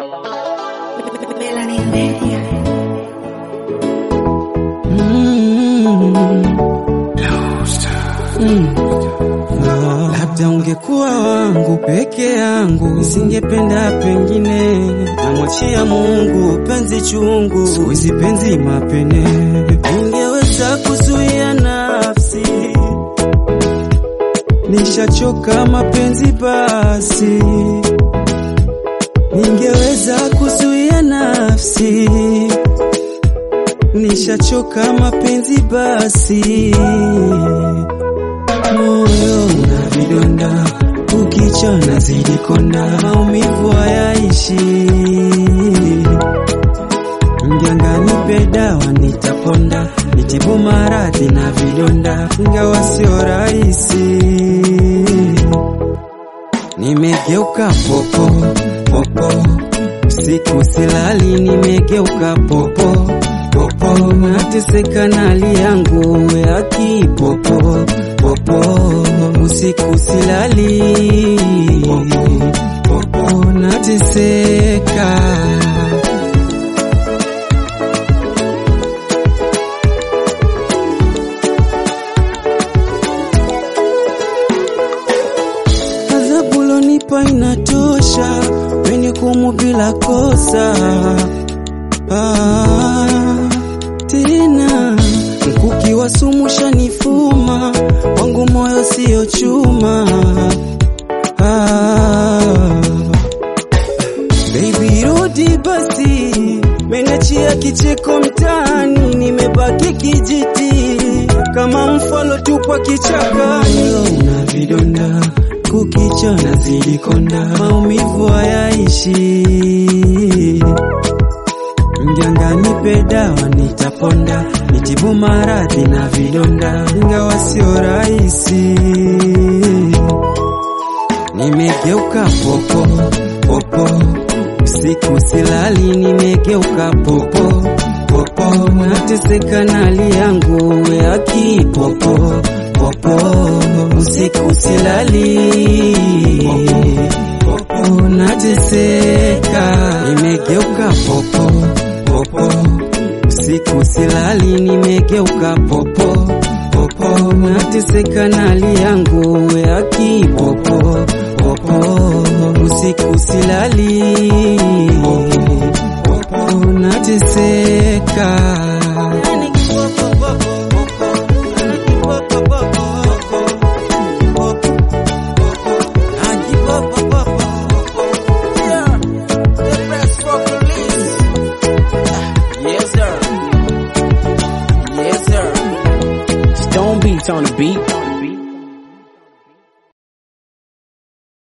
Labda ungekuwa wangu peke yangu, nisingependa pengine, namwachia Mungu penzi chungu, siwezi penzi mapene. Ningeweza kuzuia nafsi, nishachoka mapenzi basi. Ningeweza kuzuia nafsi, nishachoka mapenzi basi. Moyo una vidonda, ukicha nazidi konda, maumivu hayaishi. Mganga nipe dawa nitaponda, nitibu maradhi na vidonda, ingawa sio rahisi. Nimegeuka popo, popo, usiku silali, nimegeuka popo, popo, nateseka na hali yangu ya kipopo, popo, usiku silali, popo, popo, nateseka. Adhabu ulonipa inatosha, umenihukumu bila kosa. Tena mkuki wa sumu shanifuma, wangu moyo sio chuma. Baby rudi basi, menachia kicheko mtaani, nimebaki kijiti kama mfalo tupa kichakani. Una vidonda, kukicha nazidi konda, maumivu hayaishi. Mganga nipe dawa nitaponda, nitibu maradhi na vidonda, ingawa sio rahisi. Nimegeuka popo, popo, usiku silali, nimegeuka popo, popo, nateseka na hali yangu ya kipopo, popo, usiku silali, popo, popo, nateseka. Nimegeuka popo, popo, usiku silali, nimegeuka popo, popo, nateseka na hali yangu ya kipopo, popo, usiku silali, popo, popo, nateseka. Stone Beats on the beat.